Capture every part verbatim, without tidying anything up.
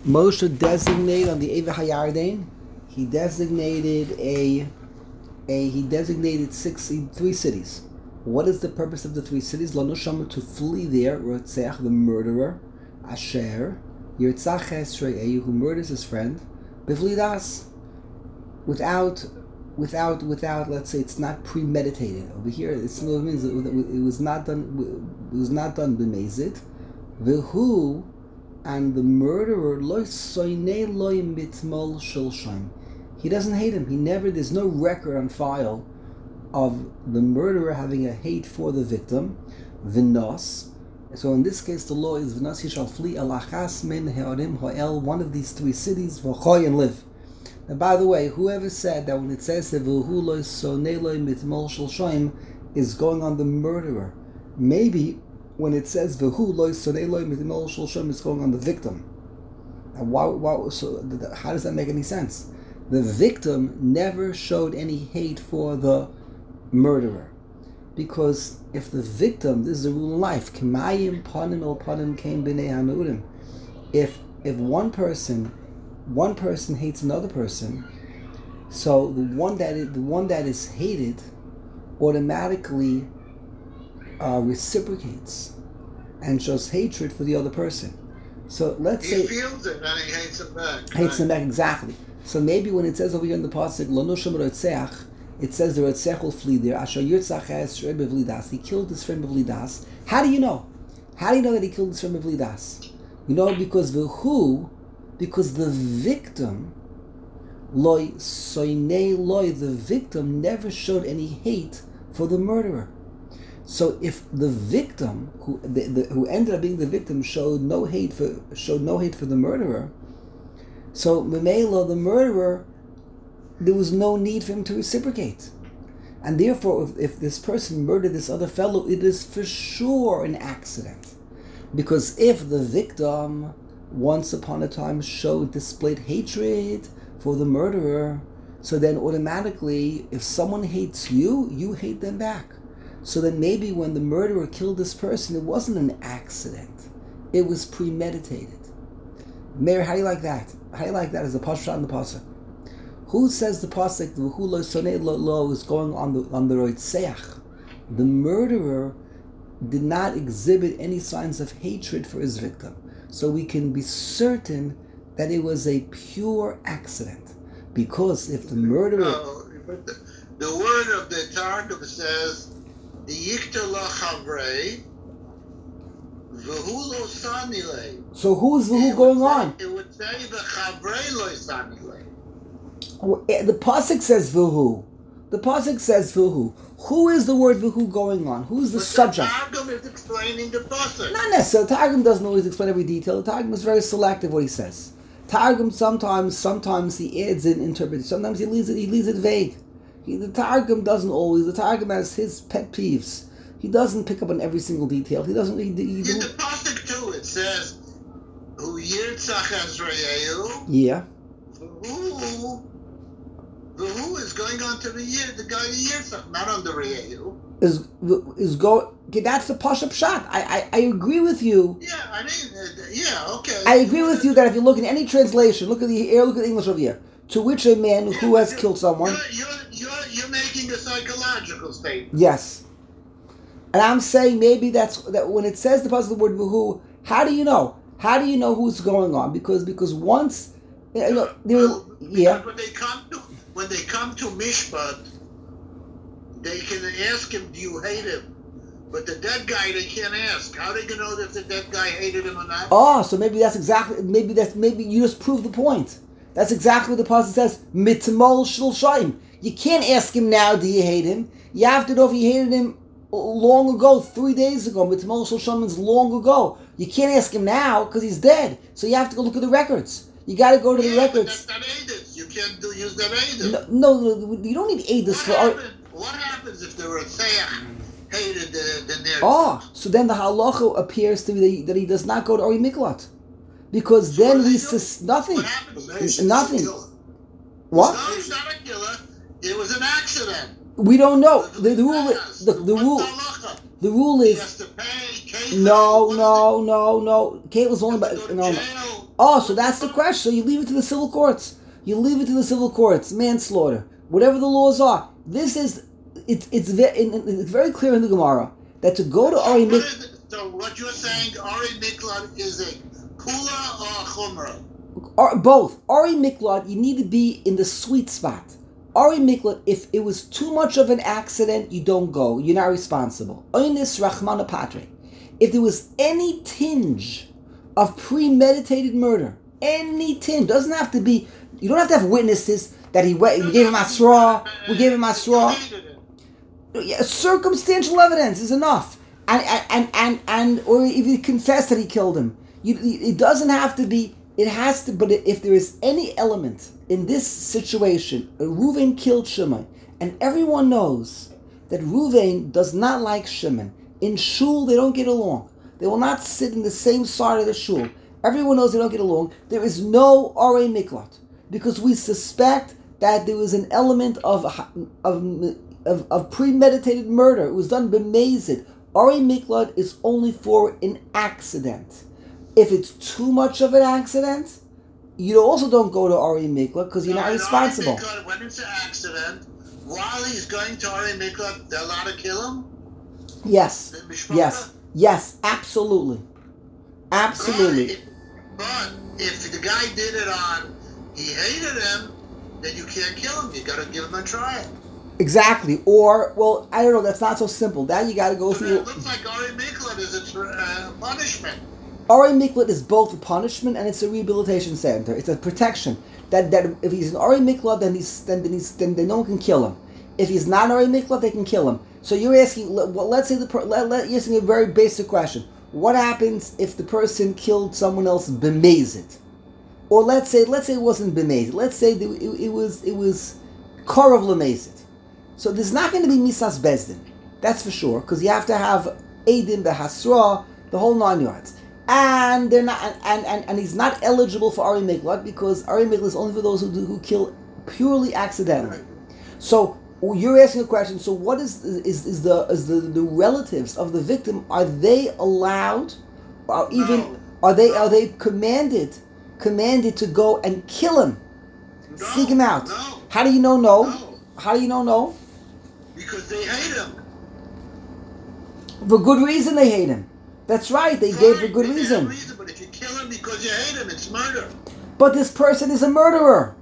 Moshe designated on the Eva Hayarden, he designated a, a he designated six three cities. What is the purpose of the three cities? Lanusham, to flee there, Rotzech, the murderer, Asher, Yirtzach Esrei, who murders his friend, Bivlidas, without, without, without. Let's say it's not premeditated. Over here, it's, it means it was not done. It was not done b'mezid. V'hu, and the murderer loy soynei loy mitmol shulshaim. He doesn't hate him. He never. There's no record on file of the murderer having a hate for the victim. V'nos. So in this case, the law is v'nos, he shall flee alachas min he'arim ha'el, one of these three cities, v'choy, and live. And by the way, whoever said that when it says that v'hu lo sonei lo mitmol shulshaim is going on the murderer, maybe when it says v'hu lo sonei lo mitmol shulshaim is going on the victim. And why? Why? So how does that make any sense? The victim never showed any hate for the murderer, because if the victim, this is a rule in life, k'mayim panim el panim kein b'nei hanurim. If if one person, one person hates another person, so the one that is, the one that is hated automatically uh, reciprocates and shows hatred for the other person. So let's he say he feels it and he hates him back. hates right? him back, exactly. So maybe when it says over here in the pasuk Lanusham Rotzeach, it says the Rotzech will flee there. Asher Yirtzach Esrei b'vlidas. He killed his friend b'vlidas. How do you know? How do you know that he killed his friend b'vlidas? You know, because v'hu, because the victim, loy soynei loy, the victim never showed any hate for the murderer. So if the victim, who the, the, who ended up being the victim, showed no hate for showed no hate for the murderer, so Memela, the murderer, there was no need for him to reciprocate. And therefore, if, if this person murdered this other fellow, it is for sure an accident. Because if the victim, once upon a time, showed, displayed hatred for the murderer, so then automatically, if someone hates you, you hate them back. So then maybe when the murderer killed this person, it wasn't an accident. It was premeditated. Meir, how do you like that? How do you like that as a pasuk in the pasuk? Who says the pasuk "V'hu lo sonei lo lo" is going on the on the Roitzeach? The murderer did not exhibit any signs of hatred for his victim, so we can be certain that it was a pure accident. Because if the murderer, No, but the, the word of the Targum says, "Yikta lo chavrei, v'hu lo sanile." so who is V'hu going on? It would say the chavrei lo sanile. The pasuk says V'hu. The pasuk says V'hu. Who is the word V'hu going on? Who is the But subject? the Targum is explaining the pasuk. Not necessarily. Targum doesn't always explain every detail. The Targum is very selective what he says. Targum sometimes, sometimes he adds in interpretation. Sometimes he leaves it. He leaves it vague. He, the Targum doesn't always. The Targum has his pet peeves. He doesn't pick up on every single detail. He doesn't. He, he, In the pasuk too, it says, "Hu yirtzach Ezraelu." yeah. Who, the who is going on to the year, the guy the yirtzach, not on the Re'eu. Is is go? Okay, that's the pashup shot. I, I I agree with you. Yeah, I mean, uh, yeah, okay. I agree with you that if you look in any translation, look at the here, look at the English over here. To which a man Yeah, who has you're- killed someone. You're, you're, you're, you're making a psychological statement. Yes. And I'm saying maybe that's that when it says the positive word who, how do you know? How do you know who's going on? Because because once you know there Well, yeah. When they come to when they come to Mishpat, they can ask him, "Do you hate him?" But the dead guy, they can't ask. How are they gonna know if the dead guy hated him or not? Oh, so maybe that's exactly maybe that's maybe you just proved the point. That's exactly what the passage says. Mitmol shel shaim. You can't ask him now, do you hate him? You have to know if you hated him long ago, three days ago. Mitmol shel shaim means long ago. You can't ask him now because he's dead. So you have to go look at the records. You got to go to the Yeah, but records. that's not Aedis. You can't do, use that Aedis. No, no, no, you don't need aid this What, for. happen, what happens if the Ratzeach hated the, the Ner? Oh, so then the halacha appears to be that he, that he does not go to Ori Miklat. Because So then what do we they do? sus- nothing. What happens? Nothing. What? No, he's not a killer. It was an accident. We don't know. The, the The rule the, the What's rule the halacha? the rule He is has to pay. Kate, no, what no, no, no. Kate was is it? only He about has to go to no, no. jail. Oh, so that's the question. So you leave it to the civil courts. You leave it to the civil courts. Manslaughter, whatever the laws are. This is it's it's very it's very clear in the Gemara that to go to Ari What Miklat. is- So what you're saying, Ari Miklat is a kula or a chumrah? Or both. Ari Miklat, you need to be in the sweet spot. Ari Miklat, if it was too much of an accident, you don't go. You're not responsible. Oinis Rachmana Patre. If there was any tinge of premeditated murder, any tinge, doesn't have to be, you don't have to have witnesses that he went, we gave him a straw, we gave him a straw. Yeah, circumstantial evidence is enough. And, and, and, and, or if he confessed that he killed him. You, it doesn't have to be, it has to, but if there is any element in this situation, Reuven killed Shimon, and everyone knows that Reuven does not like Shimon. In shul, they don't get along. They will not sit in the same side of the shul. Everyone knows they don't get along. There is no Arei Miklat, because we suspect that there was an element of of, of, of premeditated murder. It was done b'mezid. Arei Miklat is only for an accident. If it's too much of an accident, you also don't go to Ari Miklat because you're No, not in responsible. Ari Miklat, when it's an accident, while he's going to Ari Miklat, they're allowed to kill him? Yes, The mishpachah? yes, yes, absolutely, absolutely. But, but if the guy did it on, he hated him, then you can't kill him. You got to give him a try. Exactly. Or, well, I don't know. That's not so simple. That you got to go So through. it looks like Ari Miklat is a uh, punishment. Ari Miklat is both a punishment and it's a rehabilitation center. It's a protection. That that if he's an Ari Miklat, then he's then then, he's, then, then no one can kill him. If he's not an Ari Miklat, they can kill him. So you're asking. Well, let's say the per, let, let, you're asking a very basic question. What happens if the person killed someone else b'mezid? Or let's say let's say it wasn't b'mezid. Let's say it, it, it was it was korov l'mezid. So there's not going to be misas bezdin. That's for sure, because you have to have edim behasra, the whole nine yards. And they're not, and, and, and he's not eligible for Ari Miklat because Ari Miklat is only for those who do, who kill purely accidentally. So you're asking a question. So what is is is the is the, the relatives of the victim, are they allowed, or even No. are they are they commanded commanded to go and kill him, No, seek him out? No, How do you know no? no, How do you know no? because they hate him. For good reason they hate him. That's right. They gave for good Fine, they reason. have reason. But if you kill him because you hate him, it's murder. But this person is a murderer.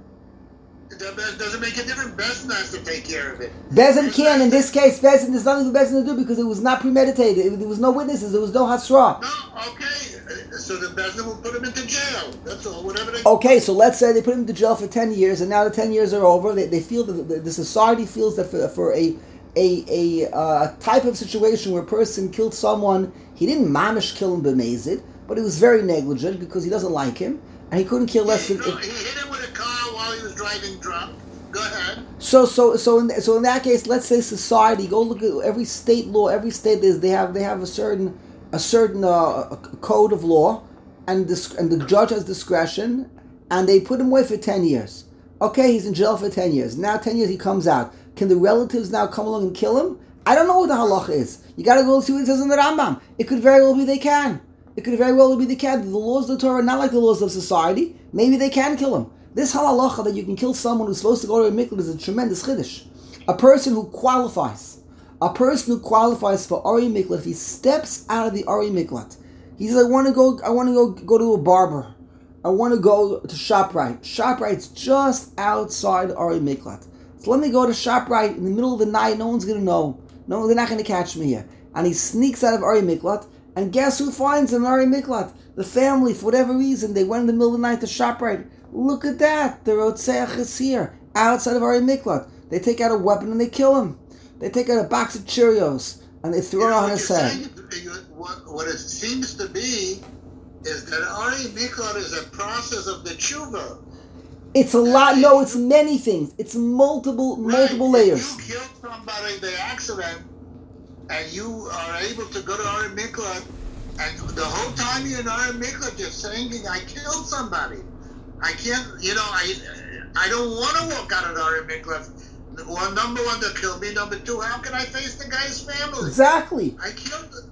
It doesn't make a difference. Bezdin has to take care of it. Bezin can, in this case, Bezin, there's nothing for Bezin to do because it was not premeditated. There was no witnesses. There was no hasra. No, okay. So the Bezdin will put him into jail. That's all. Whatever they. Okay, so let's say they put him into jail for ten years, and now the ten years are over. They, they feel that the, the society feels that for, for a a a uh, type of situation where a person killed someone, he didn't mamish kill him b'mezid, but he was very negligent because he doesn't like him, and he couldn't kill less he, than. he hit him with a car while he was driving drunk. Go ahead. So so so in so in that case, let's say society. Go look at every state law. Every state is they have they have a certain a certain uh, code of law, and this and the judge has discretion, and they put him away for ten years. Okay, he's in jail for ten years. Now ten years he comes out. Can the relatives now come along and kill him? I don't know what the halacha is. You got to go see what it says in the Rambam. It could very well be they can. It could very well be they can. The laws of the Torah are not like the laws of society. Maybe they can kill him. This halacha that you can kill someone who's supposed to go to a mikvah is a tremendous chiddush. A person who qualifies, a person who qualifies for Ari Miklat, if he steps out of the Ari Miklat, he says, "I want to go. I want to go go to a barber. I want to go to ShopRite. ShopRite's just outside Ari Miklat. So let me go to ShopRite in the middle of the night. No one's gonna know. No, they're not gonna catch me here." And he sneaks out of Ari Miklat, and guess who finds him in Ari Miklat? The family, for whatever reason, they went in the middle of the night to ShopRite. Look at that. The Rotzeach is here, outside of Ari Miklat. They take out a weapon and they kill him. They take out a box of Cheerios and they throw You it know, on what his you're head. saying, you- what, what it seems to be is that Ari Miklat is a process of the tshuva. It's a lot. No, it's many things. It's multiple, multiple Right. layers. If you killed somebody by accident, and you are able to go to Ari Miklat, and the whole time you're in Ari Miklat, you're saying, "I killed somebody. I can't, you know, I, I don't want to walk out of Ari Miklat. One, number one, they'll kill me. Number two, how can I face the guy's family? Exactly. I killed.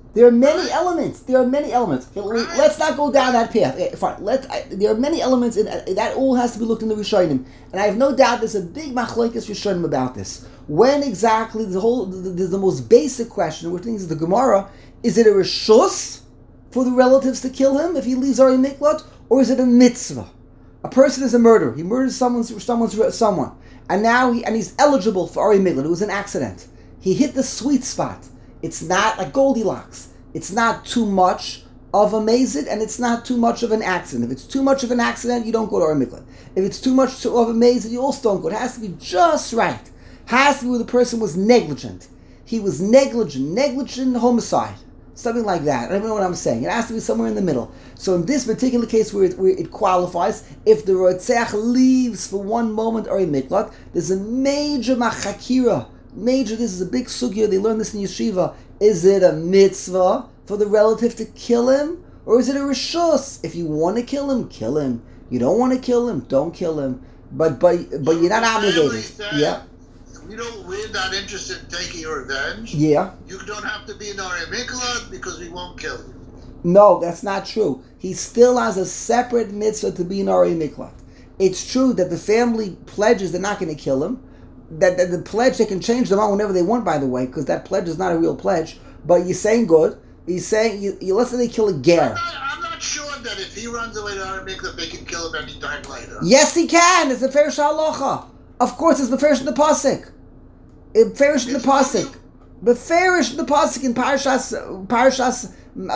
There are many Right. elements. There are many elements. Okay, let- Right. Let's not go down that path. Okay, fine. Let I, there are many elements, and that all has to be looked in the Rishonim. And I have no doubt there's a big machlokes Rishonim about this. When exactly the whole the, the, the most basic question, which is the Gemara, is it a reshus for the relatives to kill him if he leaves Ari Miklat, or is it a mitzvah? A person is a murderer. He murders someone's someone's someone, and now he and he's eligible for Ari Miklat. It was an accident. He hit the sweet spot. It's not like Goldilocks. It's not too much of a mazid, and it's not too much of an accident. If it's too much of an accident, you don't go to Ari Miklat. If it's too much of a mazid, you also don't go. It has to be just right. Has to be where the person was negligent. He was negligent, negligent homicide. Something like that. I don't know what I'm saying. It has to be somewhere in the middle. So in this particular case where it, where it qualifies, if the Rotzeach leaves for one moment Ari Miklat, there's a major machakira. Major, this is a big sugya, they learn this in yeshiva. Is it a mitzvah for the relative to kill him? Or is it a reshus? If you want to kill him, kill him. You don't want to kill him, don't kill him. But but but you're not obligated. Yeah. We don't, we're not interested in taking revenge. Yeah. You don't have to be in Ari Miklat because we won't kill you. No, that's not true. He still has a separate mitzvah to be in Ari Miklat. It's true that the family pledges they're not going to kill him. That, that the pledge, they can change them out whenever they want, by the way, because that pledge is not a real pledge. But you're saying good. You're saying, you, you, let's say they kill a ger. I'm not, I'm not sure that if he runs away to Ari Miklat, they can kill him any time later. Yes, he can. It's a ferish halacha. Of course, it's beferish in the pasuk. It ferish in the pasuk. Beferish in the pasuk in Parashas Parashas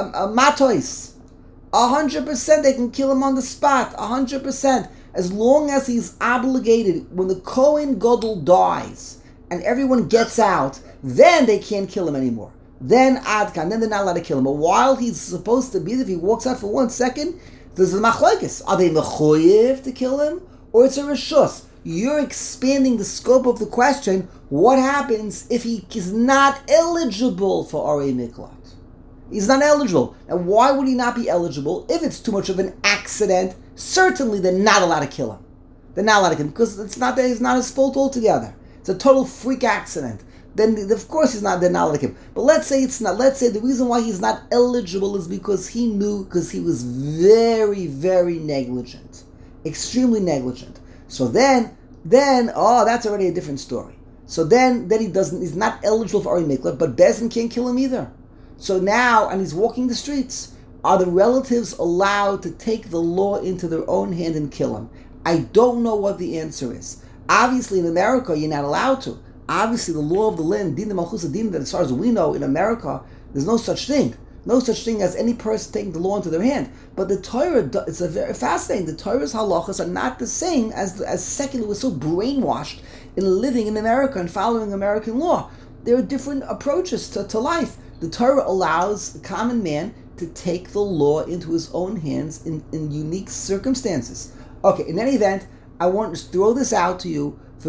Matos. A hundred percent, they can kill him on the spot. A hundred percent. As long as he's obligated, when the Kohen Gadol dies and everyone gets out, then they can't kill him anymore. Then Adkan, then they're not allowed to kill him. But while he's supposed to be, if he walks out for one second, there's a machlokes. Are they mechoyev to kill him? Or it's a reshus? You're expanding the scope of the question. What happens if he is not eligible for Ari Miklat? He's not eligible. Now, why would he not be eligible? If it's too much of an accident, certainly they're not allowed to kill him. They're not allowed to kill him because it's not that it's not his fault altogether. It's a total freak accident. Then of course he's not. They're not allowed to kill him. But let's say it's not. Let's say the reason why he's not eligible is because he knew because he was very, very negligent, extremely negligent. So then, then oh, that's already a different story. So then, then he doesn't. He's not eligible for Ari Miklat, but Bezin can't kill him either. So now, and he's walking the streets. Are the relatives allowed to take the law into their own hand and kill him? I don't know what the answer is. Obviously, in America, you're not allowed to. Obviously, the law of the land, din malchus din, that as far as we know, in America, there's no such thing. No such thing as any person taking the law into their hand. But the Torah, it's a very fascinating. The Torah's halachas are not the same as as secular. We're so brainwashed in living in America and following American law. There are different approaches to, to life. The Torah allows the common man to take the law into his own hands in, in unique circumstances. Okay, in any event, I want to throw this out to you. The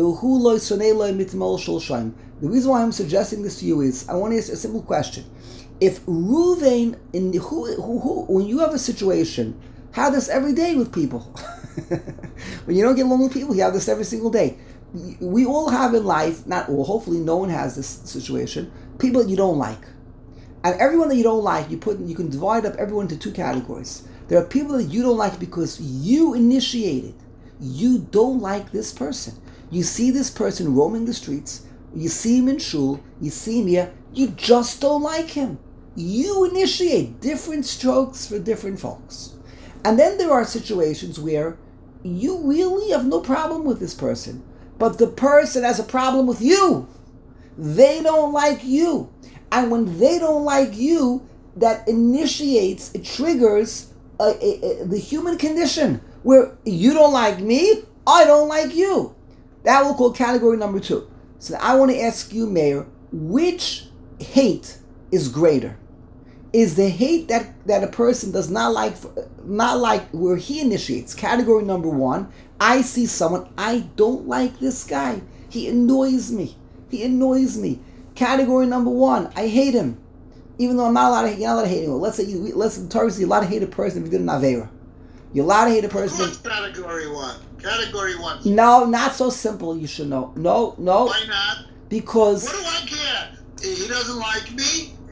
reason why I'm suggesting this to you is I want to ask a simple question. If Ruvain, in the, who, who, who, when you have a situation, have this every day with people. When you don't get along with people, you have this every single day. We all have in life, not all, hopefully no one has this situation, people that you don't like. And everyone that you don't like, you put you can divide up everyone into two categories. There are people that you don't like because you initiated. You don't like this person. You see this person roaming the streets. You see him in shul. You see him here. You just don't like him. You initiate. Different strokes for different folks. And then there are situations where you really have no problem with this person, but the person has a problem with you. They don't like you. And when they don't like you, that initiates, it triggers a, a, a, the human condition where you don't like me, I don't like you. That we'll call category number two. So I want to ask you, Mayor, which hate is greater? Is the hate that, that a person does not like, not like where he initiates? Category number one, I see someone, I don't like this guy. He annoys me. He annoys me. Category number one, I hate him. Even though I'm not allowed to hate, you're not allowed to hate him. Let's say you, let's say you're allowed to hate a person if you did an Aveira. You're allowed to hate a person. What's category one? Category one. No, not so simple, you should know. No, no. Why not? Because... What do I care? He doesn't like me.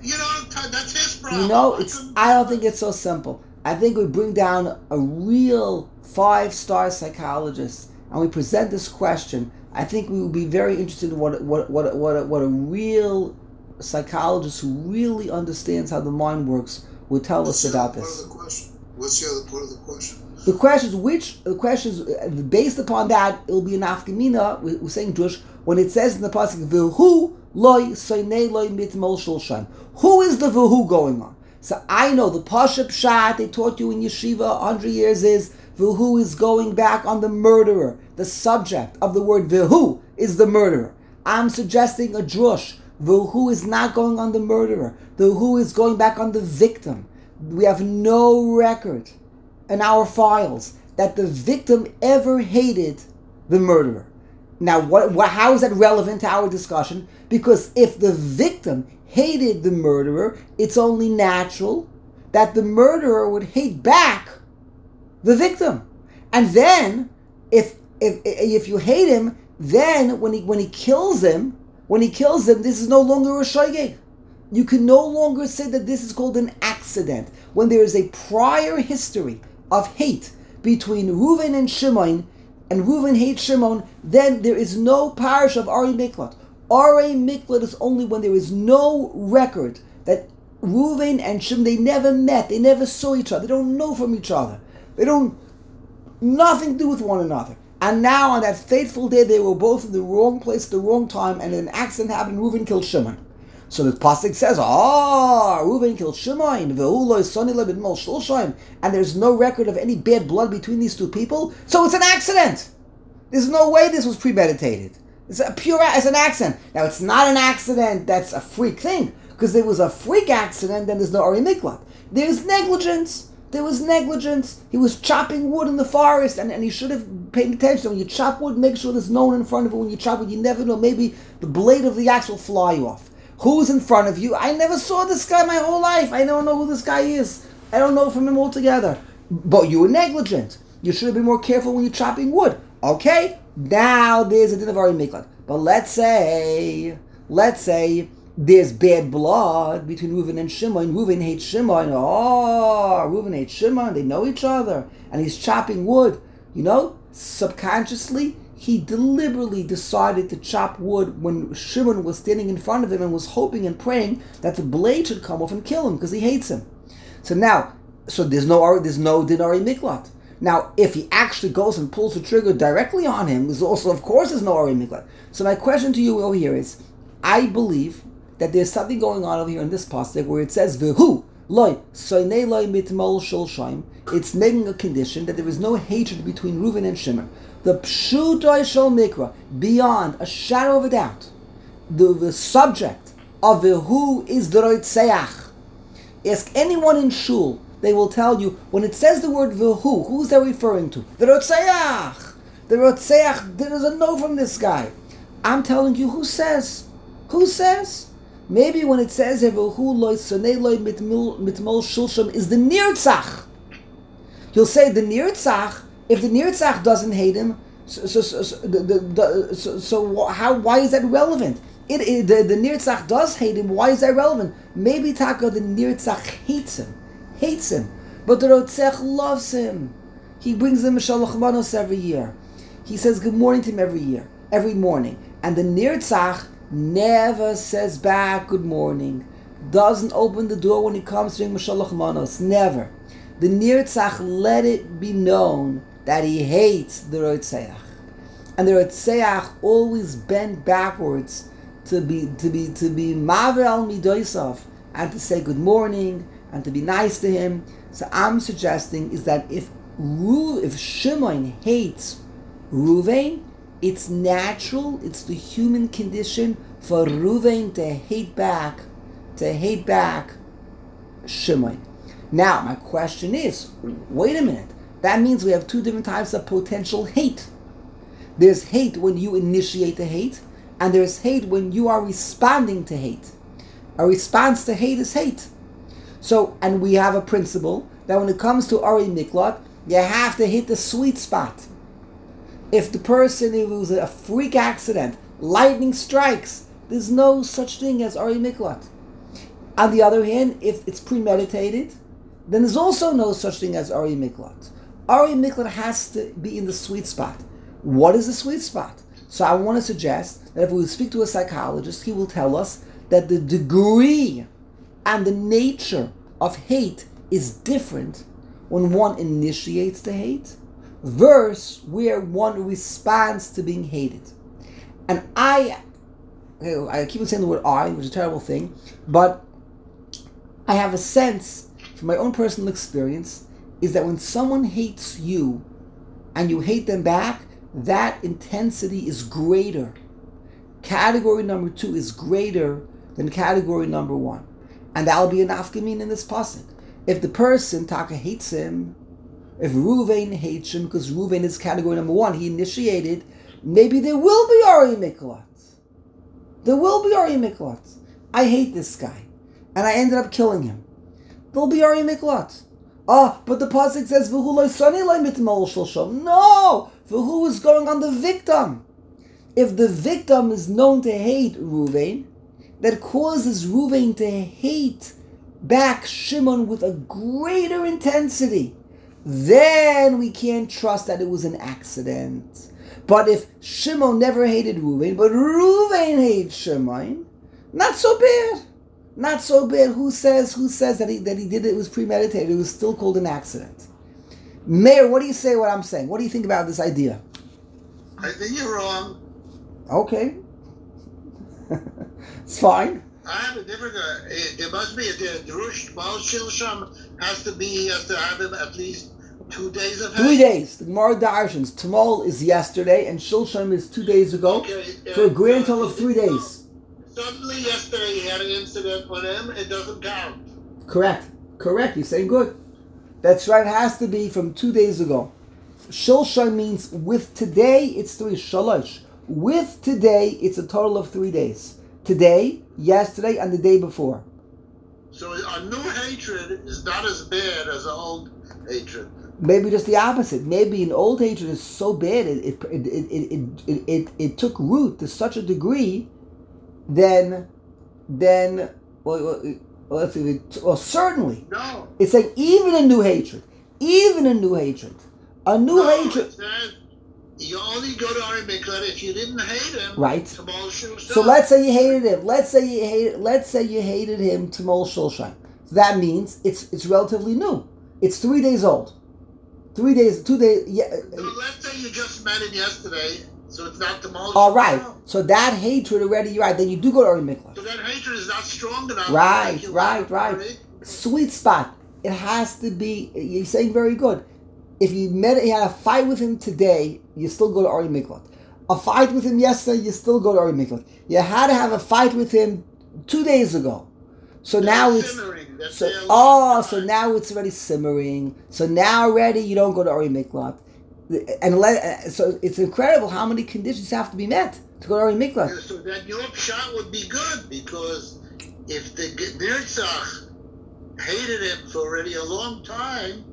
you know, that's his problem. You know, it's. I don't think it's so simple. I think we bring down a real five-star psychologist and we present this question. I think we would be very interested in what what what what what a real psychologist who really understands how the mind works would tell What's us about the this. Part of the question? What's the other part of the question? The question is which the question is based upon that it will be an afkamina. We're saying Drush when it says in the pasuk v'hu loy soynei loy mitmol shulshan. Who is the v'hu going on? So I know the pashup pshat they taught you in yeshiva a hundred years is v'hu is going back on the murderer. The subject of the word v'hu is the murderer. I'm suggesting a drush. V'hu is not going on the murderer. The who is going back on the victim. We have no record in our files that the victim ever hated the murderer. Now, what, what, how is that relevant to our discussion? Because if the victim hated the murderer, it's only natural that the murderer would hate back the victim. And then, if if if you hate him, then when he when he kills him, when he kills him, this is no longer a shogeg. You can no longer say that this is called an accident. When there is a prior history of hate between Reuven and Shimon, and Reuven hates Shimon, then there is no parish of Ari Miklat. Ari Miklat is only when there is no record that Reuven and Shimon, they never met, they never saw each other, they don't know from each other. They don't, nothing to do with one another. And now on that fateful day, they were both in the wrong place at the wrong time, and an accident happened, Reuven killed Shimon. So the pasuk says, "Ah, oh, Reuven killed Shimon, and there's no record of any bad blood between these two people. So it's an accident. There's no way this was premeditated. It's a pure, it's an accident. Now it's not an accident that's a freak thing, because there was a freak accident, then there's no Ari Miklat. There's negligence. There was negligence. He was chopping wood in the forest, and, and he should have paid attention. When you chop wood, make sure there's no one in front of it. When you chop wood, you never know. Maybe the blade of the axe will fly off. Who's in front of you? I never saw this guy my whole life. I don't know who this guy is. I don't know from him altogether. But you were negligent. You should have been more careful when you're chopping wood. Okay? Now there's a din of Ari Miklat. But let's say, let's say there's bad blood between Reuven and Shimon. Reuven hates Shimon. Oh, Reuven hates Shimon. They know each other. And he's chopping wood. You know, subconsciously, he deliberately decided to chop wood when Shimon was standing in front of him and was hoping and praying that the blade should come off and kill him because he hates him. So now, so there's no there's no din Ari Miklat. Now, if he actually goes and pulls the trigger directly on him, there's also, of course, there's no Ari Miklat. So my question to you over here is, I believe that there's something going on over here in this pasuk where it says v'hu loy soynei loy mitmol shulshaim. It's making a condition that there is no hatred between Reuven and Shimon. The pshutai shel mikra, beyond a shadow of a doubt, the, the subject of the who is the roitzeach. Ask anyone in shul, they will tell you, when it says the word v'hu, who's that referring to? The roitzeach. The roitzeach, there is a no from this guy. I'm telling you, who says? Who says? Maybe when it says v'hu loy sonei loy mitmol shulsham is the nirtzach. You'll say the nirtzach. If the Nirtzach doesn't hate him, so so so, so, the, the, the, so, so how why is that relevant? It, it the, the Nirtzach does hate him. Why is that relevant? Maybe Taka the Nirtzach hates him, hates him, but the Rotzech loves him. He brings him a Shalach Manos every year. He says good morning to him every year, every morning, and the Nirtzach never says back good morning. Doesn't open the door when he comes to him Shalach Manos. Never. The Nirtzach let it be known that he hates the Rotzeach. And the Rotzeach always bent backwards to be to be to be Mavel Midoisov and to say good morning and to be nice to him. So I'm suggesting is that if Ru, if Shimon hates Reuven, it's natural, it's the human condition for Reuven to hate back, to hate back Shimon. Now, my question is, wait a minute. That means we have two different types of potential hate. There's hate when you initiate the hate, and there's hate when you are responding to hate. A response to hate is hate. So, and we have a principle that when it comes to Ari Miklat, you have to hit the sweet spot. If the person, it was a freak accident, lightning strikes, there's no such thing as Ari Miklat. On the other hand, if it's premeditated, then there's also no such thing as Ari Miklat. Ari Miklat has to be in the sweet spot. What is the sweet spot? So I want to suggest that if we speak to a psychologist, he will tell us that the degree and the nature of hate is different when one initiates the hate versus where one responds to being hated. And I, I keep on saying the word I, which is a terrible thing, but I have a sense from my own personal experience is that when someone hates you and you hate them back, that intensity is greater. Category number two is greater than category number one. And that'll be an afkamin in this pasuk. If the person, Taka, hates him, if Ruvain hates him, because Ruvain is category number one, he initiated, maybe there will be Ari Miklat. There will be Ari Miklat. I hate this guy. And I ended up killing him. There'll be Ari Miklat. Oh, but the pasuk says, V'hu lo sani lo mitmol shel shom. No! V'hu is going on the victim. If the victim is known to hate Ruvain, that causes Ruvain to hate back Shimon with a greater intensity, then we can't trust that it was an accident. But if Shimon never hated Ruvain, but Ruvain hates Shimon, not so bad. Not so bad. Who says who says that he that he did it, it was premeditated? It was still called an accident. Mayor, what do you say what I'm saying? What do you think about this idea? I think you're wrong. Okay. It's fine. I have a different. Uh, it, there must be a drush. Baal Shilsham has to be has to have him at least two days of Three hate. days. The Gemara Darshans. Tamol is yesterday, and Shilsham is two days ago. Okay, uh, For a grand total of uh, three days. Suddenly, yesterday he had an incident with him. It doesn't count. Correct. Correct. You're saying good. That's right. It has to be from two days ago. Shilsham means with today, it's three. Shalosh. With today, it's a total of three days. Today, yesterday, and the day before. So a new hatred is not as bad as an old hatred. Maybe just the opposite. Maybe an old hatred is so bad it it it it it, it, it, it took root to such a degree, then then well, well let's see. Well, certainly. No. It's like even a new hatred, even a new hatred, a new No, hatred. it says you only go to Ari Miklat if you didn't hate him. Right. Tamol Shilsham. So let's say you hated him. Let's say you hated. Let's say you hated him. Tamol Shilsham. So that means it's it's relatively new. It's three days old. Three days. Two days. Yeah. So let's say you just met him yesterday, so it's not Tamol. All right. Shilsham. So that hatred already. You're right. Then you do go to Ari Miklat. So that hatred is not strong enough. to Right, make you right, love right. Ari. Sweet spot. It has to be. You're saying very good. If you met, you had a fight with him today, you still go to Ari Miklat. A fight with him yesterday, you still go to Ari Miklat. You had to have a fight with him two days ago. So They're now it's simmering. That's so. their Oh, love. so now it's already simmering. So now already you don't go to Ari Miklat, and let, so it's incredible how many conditions have to be met to go to Ari Miklat. So then your shot would be good because if the Nirtzach hated him for already a long time.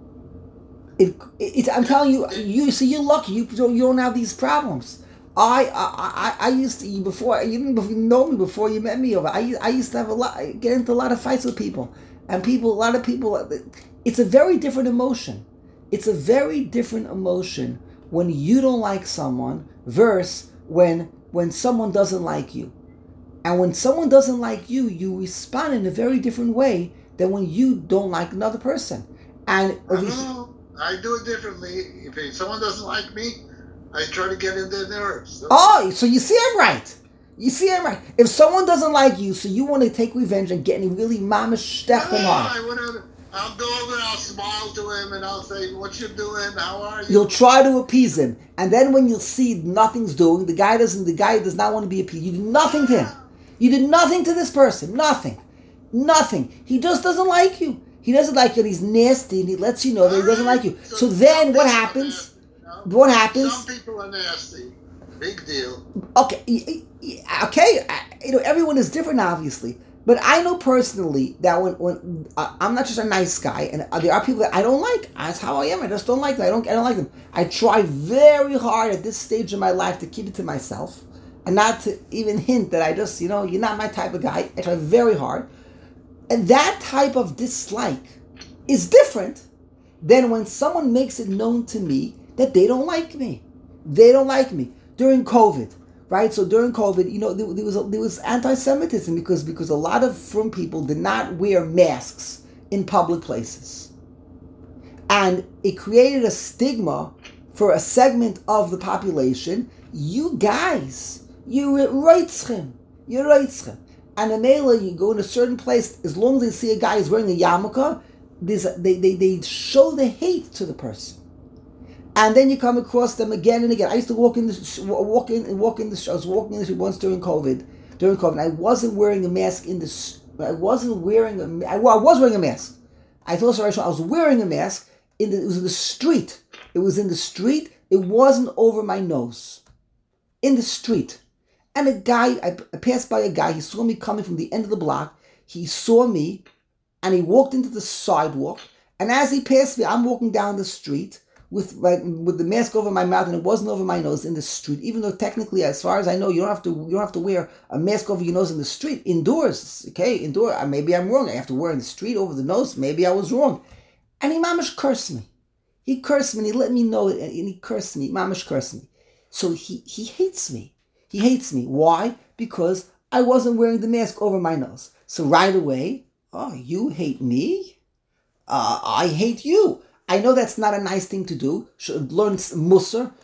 It, it, I'm telling you, you see, you're lucky. You don't, you don't have these problems. I, I, I, I used to before you didn't even know me before you met me. Over, I, I used to have a lot, get into a lot of fights with people, and people, a lot of people. It's a very different emotion. It's a very different emotion when you don't like someone versus when when someone doesn't like you, and when someone doesn't like you, you respond in a very different way than when you don't like another person. And I don't know. I do it differently. If someone doesn't like me, I try to get in their nerves. Oh, so you see I'm right. You see I'm right. If someone doesn't like you, so you want to take revenge and get any really mamish step them on. I wanna, I'll go over and I'll smile to him and I'll say, what you doing? How are you? You'll try to appease him. And then when you'll see nothing's doing, the guy doesn't the guy does not want to be appeased. You did nothing to him. You did nothing to this person. Nothing. Nothing. He just doesn't like you. He doesn't like you and he's nasty and he lets you know that he doesn't like you. So then what happens? What happens? Some people are nasty. Big deal. Okay, y- y- okay. I- You know, everyone is different, obviously. But I know personally that when when uh, I'm not just a nice guy, and uh, there are people that I don't like. That's how I am. I just don't like them. I don't. I don't like them. I try very hard at this stage of my life to keep it to myself, and not to even hint that I just, you know, you're not my type of guy. I try very hard. And that type of dislike is different than when someone makes it known to me that they don't like me. They don't like me. During COVID, right? So during COVID, you know, there, there was a, there was anti-Semitism because because a lot of frum people did not wear masks in public places, and it created a stigma for a segment of the population. You guys, you're reitzchem, you're reitzchem, and a mela, you go in a certain place, as long as they see a guy who's wearing a yarmulke, there's a, they they they show the hate to the person. And then you come across them again and again. I used to walk in the walk in and walk in the. I was walking in the street once during COVID. During COVID, I wasn't wearing a mask in the. I wasn't wearing a. I, well, I was wearing a mask. I told Sarah I was wearing a mask in the. It was in the street. It was in the street. It wasn't over my nose. In the street, and a guy. I, I passed by a guy. He saw me coming from the end of the block. He saw me, and he walked into the sidewalk. And as he passed me, I'm walking down the street with my, with the mask over my mouth, and it wasn't over my nose in the street. Even though technically, as far as I know, you don't have to you don't have to wear a mask over your nose in the street. Indoors, okay, indoor. Maybe I'm wrong. I have to wear in the street over the nose. Maybe I was wrong. And he mamish cursed me. He cursed me. And he let me know it, and he cursed me. Mamish cursed me. So he he hates me. He hates me. Why? Because I wasn't wearing the mask over my nose. So right away, oh, you hate me? Uh, I hate you. I know that's not a nice thing to do. Should learn Musar,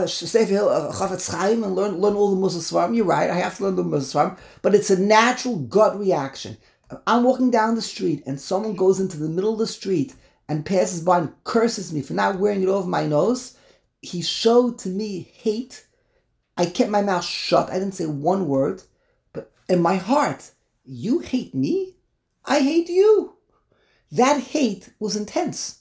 Chafetz Chaim, and learn learn all the Musar Svarim. You're right. I have to learn the Musar Svarim, but it's a natural gut reaction. I'm walking down the street, and someone goes into the middle of the street and passes by and curses me for not wearing it over my nose. He showed to me hate. I kept my mouth shut. I didn't say one word, but in my heart, you hate me? I hate you. That hate was intense.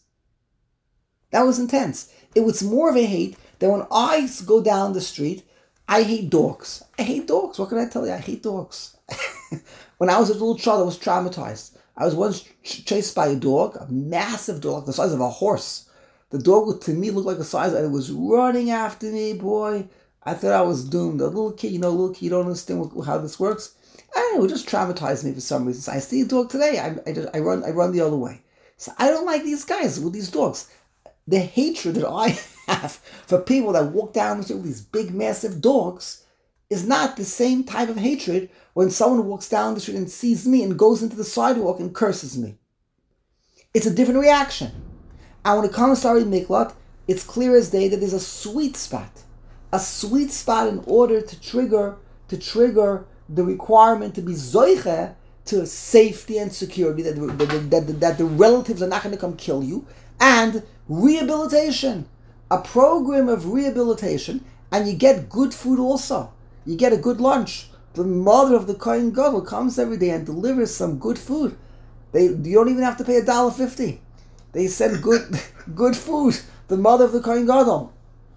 That was intense. It was more of a hate than when I go down the street. I hate dogs. I hate dogs. What can I tell you? I hate dogs. When I was a little child, I was traumatized. I was once ch- chased by a dog, a massive dog, the size of a horse. The dog, to me, looked like the size, and it was running after me, boy. I thought I was doomed. A little kid, you know, a little kid, you don't understand what, how this works. And it would just traumatize me for some reason. So I see a dog today, I, I, just, I run I run the other way. So I don't like these guys with these dogs. The hatred that I have for people that walk down the street with these big, massive dogs is not the same type of hatred when someone walks down the street and sees me and goes into the sidewalk and curses me. It's a different reaction. And when it comes to Ari Miklat, it's clear as day that there's a sweet spot. A sweet spot in order to trigger to trigger the requirement to be zoiche to safety and security, that, that, that, that the relatives are not going to come kill you, and rehabilitation, a program of rehabilitation, and you get good food also. You get a good lunch. The mother of the Kohen Gadol comes every day and delivers some good food. They you don't even have to pay a dollar fifty. They send good good food. The mother of the Kohen Gadol.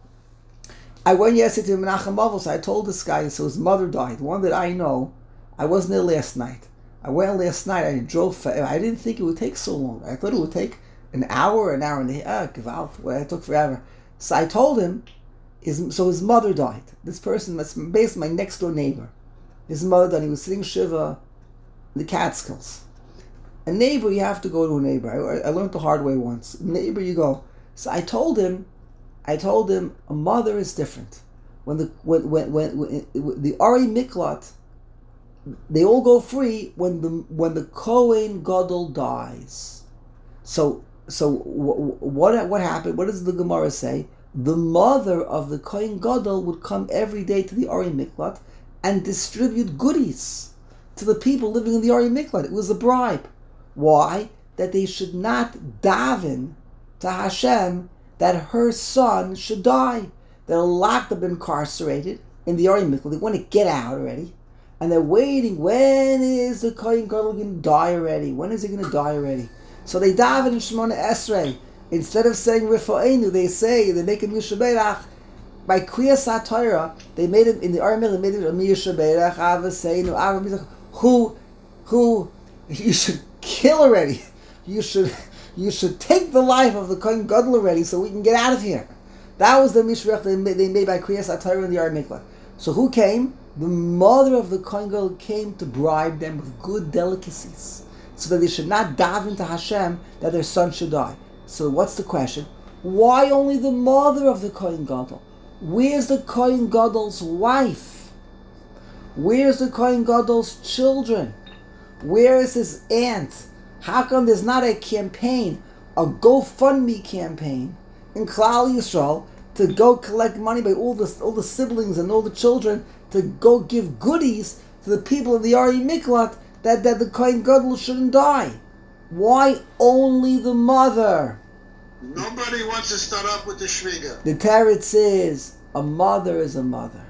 I went yesterday to Menachem Avos. I told this guy, so his mother died, one that I know. I wasn't there last night. I went last night. I drove. For, I didn't think it would take so long. I thought it would take an hour, an hour and a half. Ah, well, it took forever. So I told him, his, so his mother died. This person, that's basically my next door neighbor. His mother died. He was sitting Shiva in the Catskills. A neighbor, you have to go to a neighbor. I, I learned the hard way once. A neighbor, you go. So I told him, I told him, a mother is different. When the when when when, when the Ari Miklat, they all go free when the when the Kohen Gadol dies. So so what what happened? What does the Gemara say? The mother of the Kohen Gadol would come every day to the Ari Miklat and distribute goodies to the people living in the Ari Miklat. It was a bribe. Why? That they should not daven to Hashem that her son should die. They're locked up, incarcerated in the Ari Miklat. They want to get out already. And they're waiting, when is the Kohen Gadol going to die already? When is he going to die already? So they daven in Shemona Esrei. Instead of saying Rifo'enu, they say, they make a Mishaberach. By Kriyas HaTorah, they made it, in the Ari Miklat, they made it a Mishaberach, Avaseinu, Avaseinu, who, who, you should kill already. You should, you should take the life of the Kohen Gadol already so we can get out of here. That was the Mishberach they made, they made by Kriyas HaTorah in the Ari Miklat. So who came? The mother of the Kohen Gadol came to bribe them with good delicacies. so that they should not daven to Hashem that their son should die. So what's the question? Why only the mother of the Kohen Gadol? Where's the Kohen Gadol's wife? Where's the Kohen Gadol's children? Where is his aunt? How come there's not a campaign, a GoFundMe campaign in Klal Yisrael to go collect money by all the all the siblings and all the children to go give goodies to the people of the Ari Miklat that, that the Kohen Gadol shouldn't die? Why only the mother? Nobody wants to start up with the shviga. The Teretz is a mother is a mother.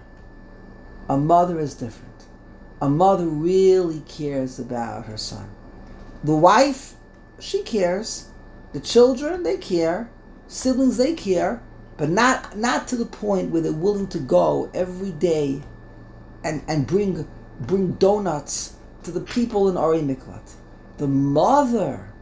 A mother is different. A mother really cares about her son. The wife, she cares. The children, they care. Siblings, they care. But not not to the point where they're willing to go every day and, and bring bring donuts to the people in Ari Miklat. The mother,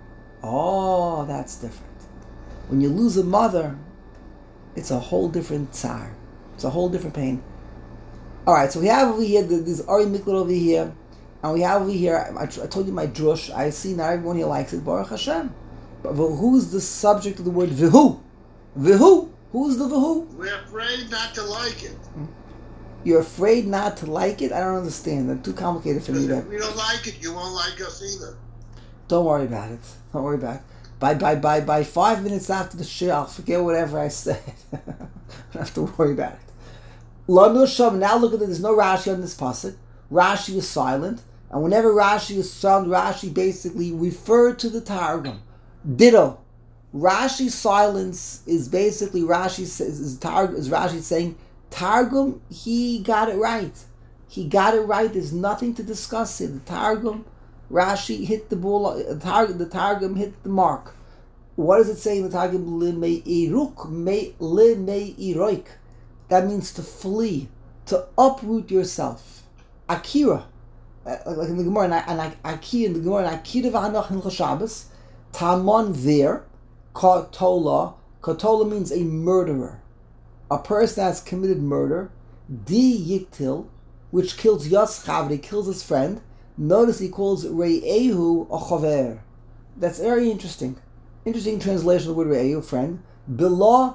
oh, that's different. When you lose a mother, it's a whole different tsar. It's a whole different pain. All right, so we have over here this Ari Miklat over here, and we have over here. I, I told you my drush. I see not everyone here likes it. Baruch Hashem. But who's the subject of the word vihu? Vihu. Who's the vihu? We're afraid not to like it. You're afraid not to like it? I don't understand. That's too complicated for me. If That we don't like it, you won't like us either. don't worry about it. Don't worry about it. By by by by five minutes after the shir, I'll forget whatever I said. I don't have to worry about it. Lanu Sham. Now look at it. There's no Rashi on this pasuk. Rashi is silent, and whenever Rashi is silent, Rashi basically referred to the Targum. Ditto. Rashi's silence is basically Rashi says is, Tar, is Rashi saying Targum. He got it right. He got it right. There's nothing to discuss here. The Targum, Rashi hit the ball. The Targum, the Targum hit the mark. What does it say in the Targum? Lemeiruk me lemeiroik. That means to flee, to uproot yourself. Akira, like in the Gemara, and I, and I, Akira in the Gemara, and Akira v'hanach in Shabbos. Tamon there, Katola. Katola means a murderer. A person has committed murder. Di Yiktil, which kills Yas Chavri, kills his friend. Notice he calls Re'ehu a Chaver. That's very interesting. Interesting translation of the word Re'ehu, friend. Below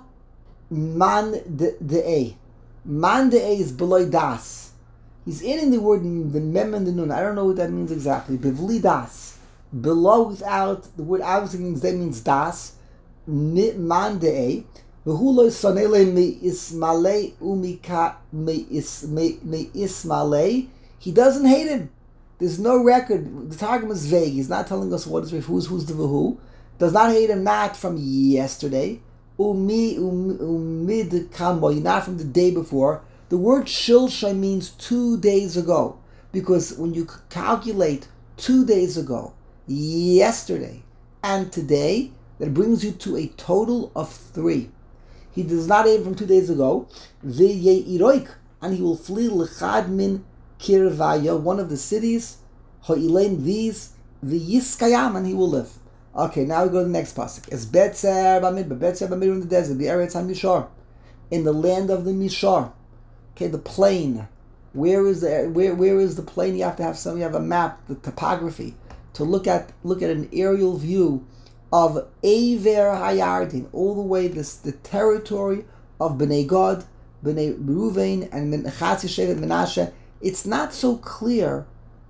man de'e. Man de'e is below das. He's adding the word, the mem and the nun. I don't know what that means exactly. Bevli das. Below without, the word obviously means that means das. Man de'e. V'huloi sonele me ismale umika me ismale. He doesn't hate him. There's no record. The Targum is vague. He's not telling us what is who's who's the v'hu. Does not hate him, not from yesterday. Umi umid kambo, not from the day before. The word shilshay means two days ago, because when you calculate two days ago, yesterday, and today, that brings you to a total of three. He does not aim from two days ago. V'yeiroik, and he will flee l'chad min kirvaya, one of the cities. Ho'ilein these v'yiskayam, and he will live. Okay, now we go to the next pasuk. It's Betzer Bamidbar, Betzer Bamidbar in the desert, the Eretz HaMishar, in the land of the Mishar. Okay, the plain. Where is the where where is the plain? You have to have some. You have a map, the topography, to look at look at an aerial view of Aver Hayardin, all the way this the territory of Bnei Gad, Bnei Reuven, and Chatzi Shevet Menashe. It's not so clear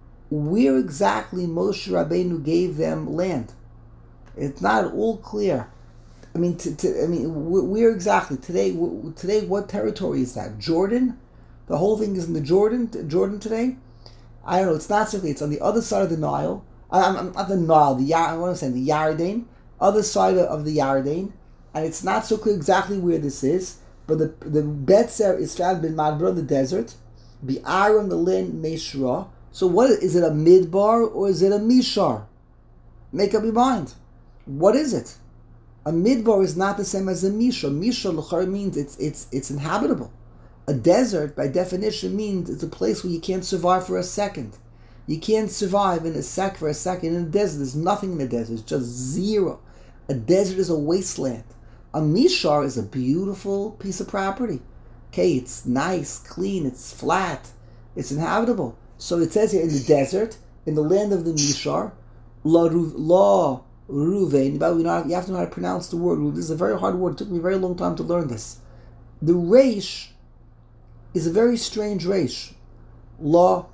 where exactly Moshe Rabbeinu gave them land. It's not all clear. I mean, to, to, I mean, where exactly today? Today, what territory is that? Jordan. The whole thing is in the Jordan. Jordan today. I don't know. It's not so clear. It's on the other side of the Nile. I'm, I'm not the Nile. The I want to say the Yarden, other side of the Yarden, and it's not so clear exactly where this is. But the the Betzer is found in Madbar in the desert, Bi'aron the land Meshra. So what is it? A midbar or is it a mishar? Make up your mind. What is it? A midbar is not the same as a mishar. Mishar l'char means it's it's it's inhabitable. A desert, by definition, means it's a place where you can't survive for a second. You can't survive in a sec for a second in a desert. There's nothing in the desert. It's just zero. A desert is a wasteland. A mishar is a beautiful piece of property. Okay, it's nice, clean, it's flat, it's inhabitable. So it says here in the desert, in the land of the mishar, La Ru- La Ruvain. But we know you have to know how to pronounce the word. This is a very hard word. It took me a very long time to learn this. The Reish is a very strange Reish. La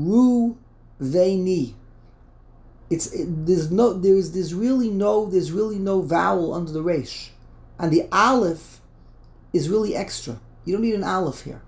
Ruvaini. It's it, there's no there's there's really no there's really no vowel under the Reish, and the Aleph is really extra. You don't need an Aleph here.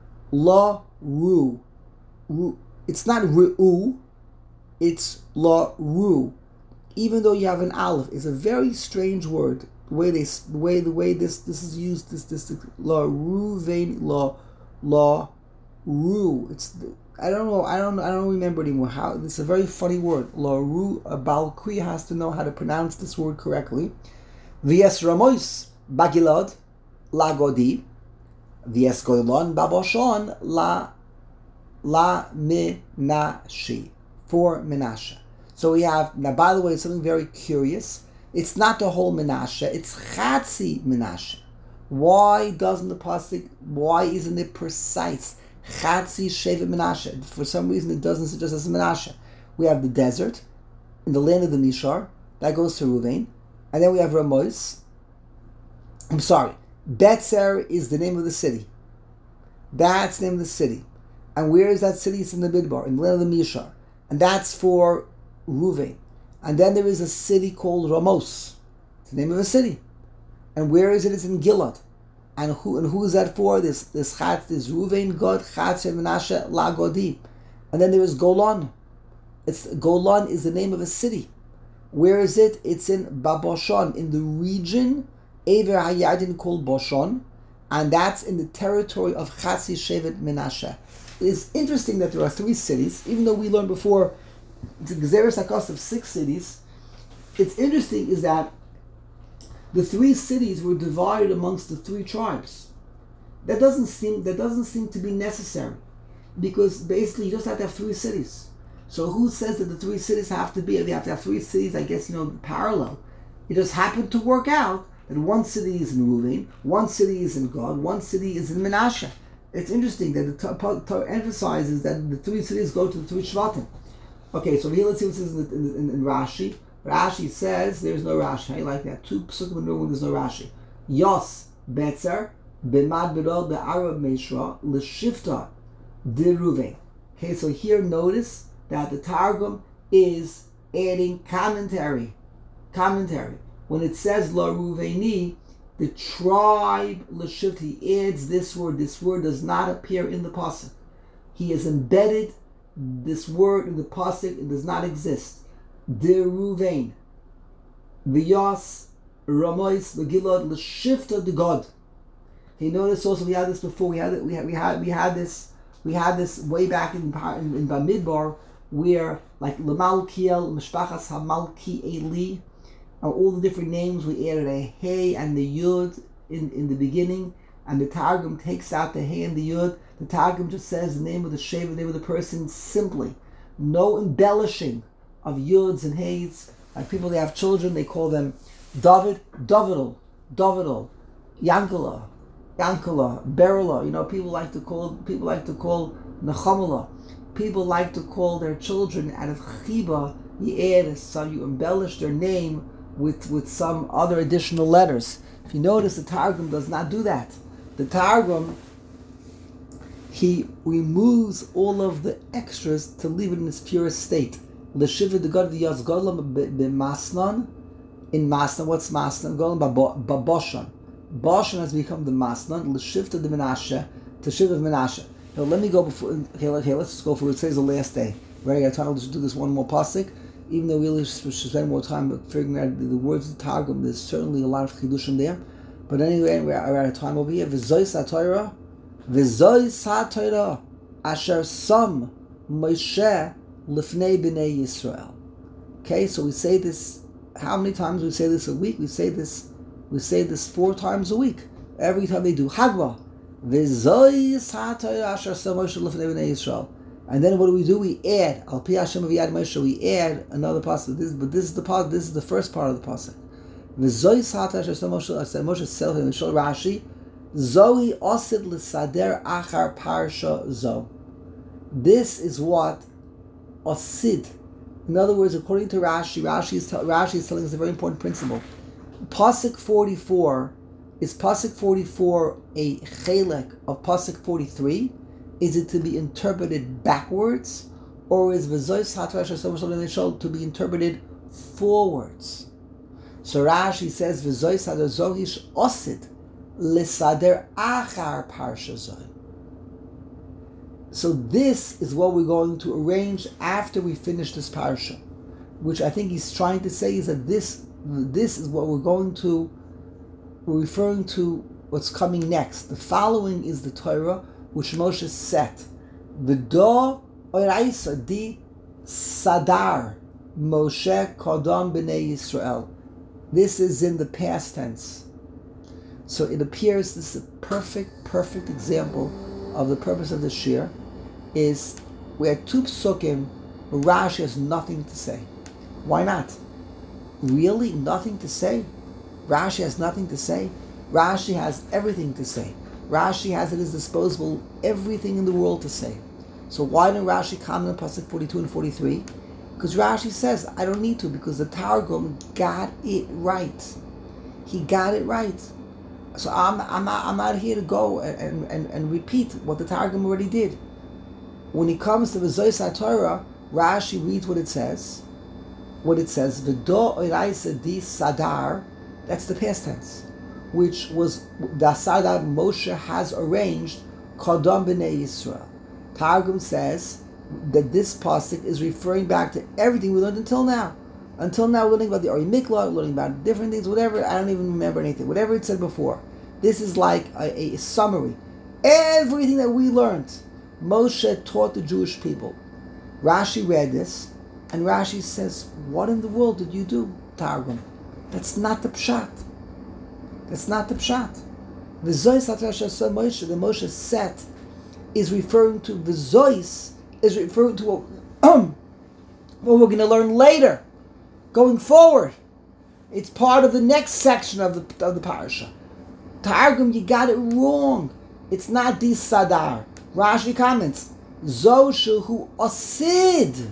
La Ru, Ru. It's not Ru, it's La Ru. Even though you have an Aleph, it's a very strange word. The way they the way the way this this is used this this La Ru Vein La La Ru. It's I don't know. I don't. I don't remember anymore. How it's a very funny word. Laru. A Balkri has to know how to pronounce this word correctly. V'es Ramois Bagilad La Godi. V'es Goylon Baboshon La La Minashi for Menashe. So we have now. By the way, something very curious. It's not the whole Menashe. It's Chatzi Menashe. Why doesn't the pasuk? Why isn't it precise? Chatzi Shevet Menashe. For some reason, it doesn't suggest as Menashe. We have the desert in the land of the Mishar that goes to Ruvain, and then we have Ramois. I'm sorry, Betzer is the name of the city. That's the name of the city, and where is that city? It's in the Midbar, in the land of the Mishar, and that's for Ruvain. And then there is a city called Ramos. It's the name of a city, and where is it? It's in Gilad. And who and who is that for? This this Chatz, this Ruvain God, Chatz Menashe La Godi. And then there is Golan. It's Golan is the name of a city. Where is it? It's in Baboshan, in the region Ever Hayadin called Boshan, and that's in the territory of Chatzi Shevet Menashe. It is interesting that there are three cities, even though we learned before it's a Gezeres HaKos of six cities. It's interesting is that the three cities were divided amongst the three tribes. That doesn't seem that doesn't seem to be necessary, because basically you just have to have three cities. So who says that the three cities have to be? They have to have three cities. I guess you know parallel. It just happened to work out that one city is in Ruvain, one city is in Gad, one city is in Menashe. It's interesting that the Torah emphasizes that the three cities go to the three Shvatim. Okay, so here let's see what it says in, in, in, in Rashi. Rashi says there's no Rashi. How do you like that? Two psukim in the room, there's no Rashi. Yos Betzer b'mad b'rol be'arab meishra l'shifta d'Ruvain. Okay, so here notice that the Targum is adding commentary. Commentary. When it says La Ruvaini, the tribe l'shifta, he adds this word. This word does not appear in the pasuk. He has embedded this word in the pasuk. It does not exist. De Ruvain, V'yas, Ramois, V'gilad, L'shifta de God. Okay, notice also we had this before. We had it. We had. We had. We had this. We had this way back in in, in Bamidbar, where like L'malkiel, Mishpachas Hamalki Eli, all the different names. We added a Hey and the Yud in, in the beginning, and the Targum takes out the Hey and the Yud. The Targum just says the name of the Shev, the name of the person simply, no embellishing of Yuds and Hays. Like people, they have children, they call them David, Davidal, Davidal, Yankala, Yankala, Berila. You know, people like to call people like to call Nechamala. People like to call their children out of Chiba. You add some, you embellish their name with with some other additional letters. If you notice, the Targum does not do that. The Targum, he removes all of the extras to leave it in its purest state. L'shiva de God v'yaz golam b'masnan. In Masnan, what's Masnan? Golam b'boshan. Boshan has become the Masnan. L'shifta de Menashe to Shiva of Menashe. Now let me go before. Okay, okay, let's just go for it. Says the last day. Right, I got to do this one more pasuk. Even though we really should spend more time figuring out the words of the Targum, there's certainly a lot of chidushim there. But anyway, we're out of time over here. V'zois ha'Torah, v'zois ha'Torah, asher sam Moshe lifnei b'nei Yisrael. Okay, so we say this. How many times we say this a week? We say this. We say this four times a week. Every time they do Hagba, v'zois ha'Torah, asher sam Moshe lifnei b'nei Yisrael. And then what do we do? We add Al Pi Hashem Aviyad Moshe. We add another pasuk. This, but this is the part. This is the first part of the pasuk. V'zoi Sata Hashem Moshe. Said Moshe Self in Shul Rashi. Zoi Osid L'Sader Achar Parsha Zo. This is what Osid In other words, according to Rashi, Rashi is, tell, Rashi is telling us a very important principle. Pasuk forty-four, is Pasuk forty-four a chelek of Pasuk forty-three? Is it to be interpreted backwards? Or is V'zois HaTorah Shel to be interpreted forwards? So Rashi says, V'zois HaTorah Zohish Osid L'sader Achar Parsha Zoh. So this is what we're going to arrange after we finish this parsha, which I think he's trying to say is that this this is what we're going to, we're referring to what's coming next. The following is the Torah, which Moshe set. V'do oraisa di sadar Moshe kodam b'nei Yisrael. This is in the past tense. So it appears this is a perfect, perfect example of the purpose of the shir. Is we had two psukim where Rashi has nothing to say. Why not? Really? Nothing to say? Rashi has nothing to say? Rashi has everything to say. Rashi has at his disposal everything in the world to say. So why didn't Rashi comment on Pasuk forty-two and forty-three? Because Rashi says, I don't need to, because the Targum got it right. He got it right. So I'm I'm not, I'm not here to go and, and, and repeat what the Targum already did. When it comes to the V'zois HaTorah, Rashi reads what it says. What it says, V'do oraisa di sadar, that's the past tense, which was the sadar Moshe has arranged, kodam b'nei Yisrael. Targum says that this pasuk is referring back to everything we learned until now. Until now, we're learning about the Ori Mikla, learning about different things, whatever. I don't even remember anything. Whatever it said before. This is like a, a summary. Everything that we learned, Moshe taught the Jewish people. Rashi read this, and Rashi says, what in the world did you do, Targum? That's not the pshat. That's not the pshat. V'zois HaTorah Moshe, the Moshe set, is referring to, V'zois is referring to what, um, what we're going to learn later, going forward. It's part of the next section of the of the parasha. Targum, you got it wrong. It's not di sadar. Rashi comments, Zo shehu osid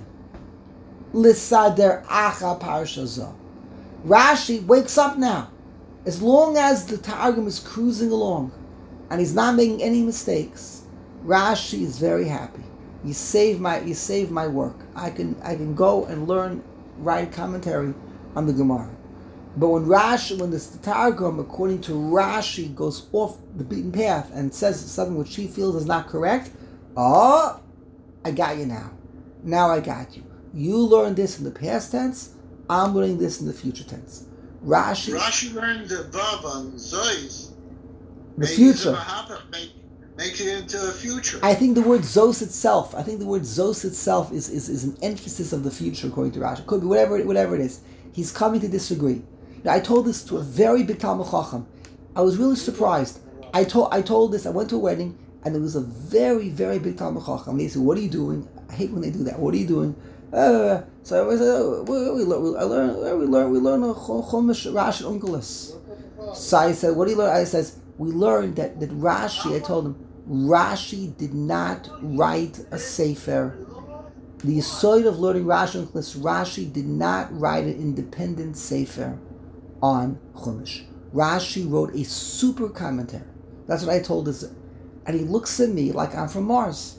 lisader acha parsha zo. Rashi wakes up now. As long as the Targum is cruising along and he's not making any mistakes, Rashi is very happy. You save my you save my work. I can I can go and learn, write commentary on the Gemara. But when Rashi, when this Targum, according to Rashi, goes off the beaten path and says something which she feels is not correct, oh, I got you now. Now I got you. You learned this in the past tense. I'm learning this in the future tense. Rashi. Rashi learned the Vav on Zois. The future. Make, makes it into the future. I think the word Zos itself. I think the word Zos itself is, is, is an emphasis of the future, according to Rashi. Could be whatever whatever it is. He's coming to disagree. Now, I told this to a very big Talmud Chacham. I was really surprised. I told I told this. I went to a wedding, and it was a very very big Talmud Chacham. And they said, "What are you doing?" I hate when they do that. What are you doing? Uh, so I said, oh, we, we, learn, I learn, we learn, we learn a Chumash Rashi Unkelis. So I said, what do you learn? I says, we learned that, that Rashi, I told him, Rashi did not write a Sefer. The side of learning Rashi Unkelis, Rashi did not write an independent Sefer on Chumash. Rashi wrote a super commentary. That's what I told him. And he looks at me like I'm from Mars.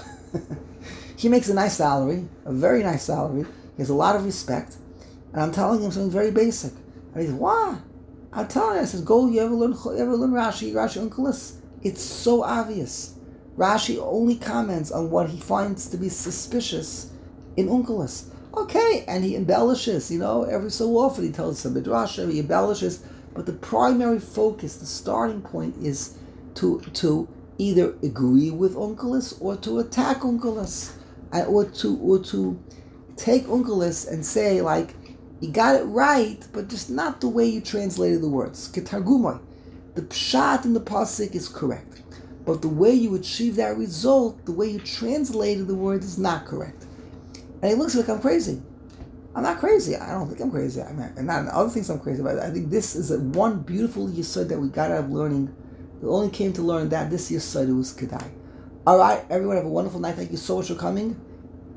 He makes a nice salary, a very nice salary. He has a lot of respect. And I'm telling him something very basic. And he says, what? I'm telling him, I says, go, you ever learn, you ever learn Rashi, Rashi Unkelis? It's so obvious. Rashi only comments on what he finds to be suspicious in Unkelis. Okay, and he embellishes, you know, every so often he tells us a midrash, he embellishes. But the primary focus, the starting point is to to either agree with Unkelis or to attack Unkelis. Or to or to take Unkelis and say, like, you got it right, but just not the way you translated the words. Ketargumai. The pshat in the pasuk is correct, but the way you achieve that result, the way you translated the words, is not correct. And it looks like I'm crazy. I'm not crazy. I don't think I'm crazy. I mean, and not other things I'm crazy about. I think this is a one beautiful yesod that we got out of learning. We only came to learn that this yesod was kedai. All right, everyone, have a wonderful night. Thank you so much for coming.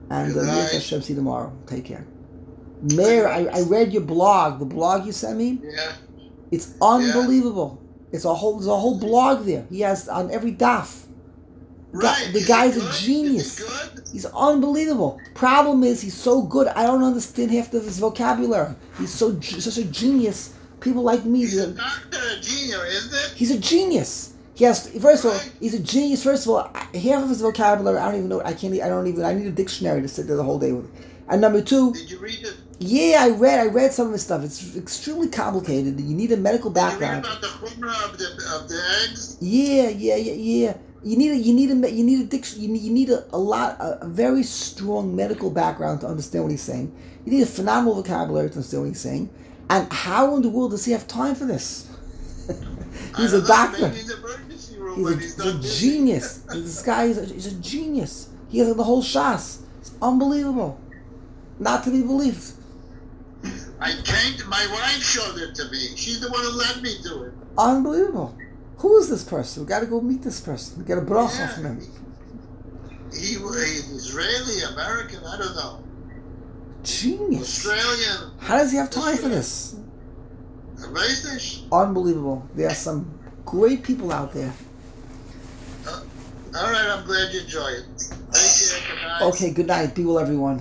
And Good uh, night. Yirtzeh Hashem, see you tomorrow. Take care. Mayor, I, I read your blog. The blog you sent me. Yeah. It's unbelievable. It's a whole. There's a whole blog there. He has on every daf. Right. The Is guy's it a good? genius. Is it good? He's unbelievable. Problem is, he's so good. I don't understand half of his vocabulary. He's so g- such a genius. People like me. He's a they're- doctor, a genius, isn't it? He's a genius. He has. First of all, Right. he's a genius. First of all, I- half of his vocabulary, I don't even know. I can't. e- I don't even. I need a dictionary to sit there the whole day with. And number two, Did you read it? yeah, I read. I read some of his stuff. It's extremely complicated. You need a medical Did you read background. about the chumrah of the of the eggs? Yeah, yeah, yeah, yeah. You need a. You need a. You need a diction. You need. You need a, a lot. A, a very strong medical background to understand what he's saying. You need a phenomenal vocabulary to understand what he's saying. And how in the world does he have time for this? He's I a don't know, doctor. Maybe in the emergency room He's a, when he's, he's a not busy. genius. This guy is a, he's a genius. He has the whole shas. It's unbelievable. Not to be believed. I can't. My wife showed it to me. She's the one who led me to it. Unbelievable. Who is this person? We got to go meet this person. We get a bracha Yeah. from him. He was Israeli, American, I don't know. Genius. Australian. How does he have time for this? Amazing. Unbelievable. There are some great people out there. Uh, all right, I'm glad you enjoy it. Take care. Good night. Okay, good night. Be well, everyone.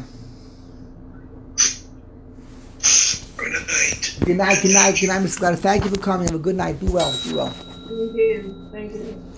Good night. Good night, good night, good night, Mister Gladys. Thank you for coming. Have a good night. Be well. Be well. Thank you. Thank you.